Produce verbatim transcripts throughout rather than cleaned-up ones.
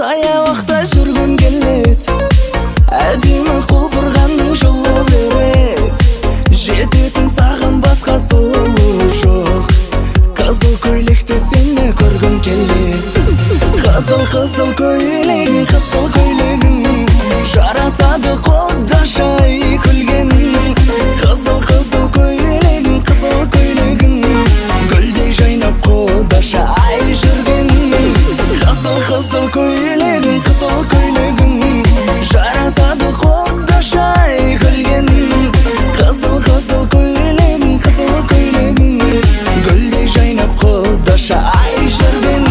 саябақта жүргім келет, әдемі құлпырғанның жылу берет, жететін саған басқа сұлу жоқ. Қызыл көйлекте сені көргім келет, қызыл-қызыл көйлегің, қызыл көйлегің жарасады қодашай күлген. Қызыл-қызыл көйлегің, қызыл көйлегің гүлдей жайнап қодаша ай жүрген. Қызыл-қызыл көйлегің, қызыл көйлегің жарасады қодашай күлген. Қызыл-қызыл көйлегің, қызыл көйлегің гүлдей жайнап қодаша ай жүрген.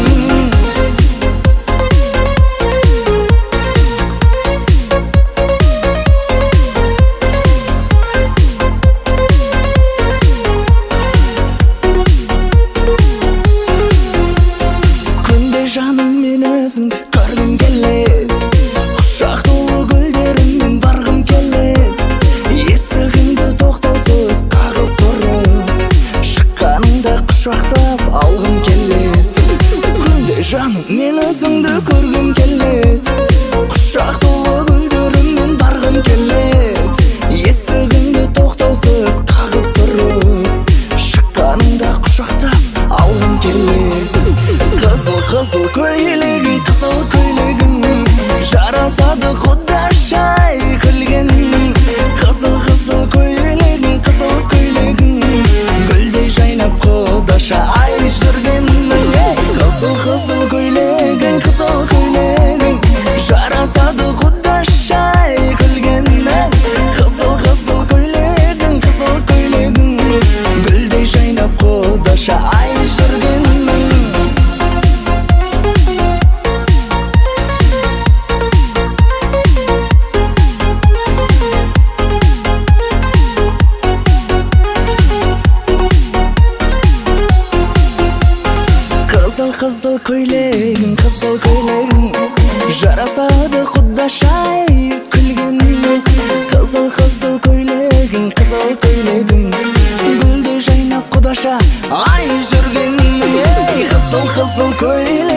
Жаным мен өзіңді көргім келет, құшақ толы гүлдеріммен барғым келет, есігіңді тоқтаусыз қағып тұрып шыққаныңда құшақтап алғым келет. Күнде жаным мен өзіңді көргім келет, құшақ толы гүлдеріммен барғым келет, есігіңді тоқтаусыз қағып тұрып шыққаныңда құшақтап алғым келет. Қызыл-қызыл көйлегің, қызыл көйлегің жарасады қодашай күлген. Қызыл-қызыл көйлегің, қызыл көйлегің гүлдей жайнап қодаша ай жүрген. Қызыл-қызыл көйлегің, қызыл көйлегің жарасады қодашай күлген. Қызыл-қызыл көйлегің, қызыл көйлегің гүлдей жайнап қодаша ай жүрген. Қызыл көйлегің, қызыл көйлегің жарасады қодашай күлген. Қызыл-қызыл көйлегің, қызыл көйлегің гүлдей жайнап қодаша ай жүрген. Қызыл-қызыл көйлегің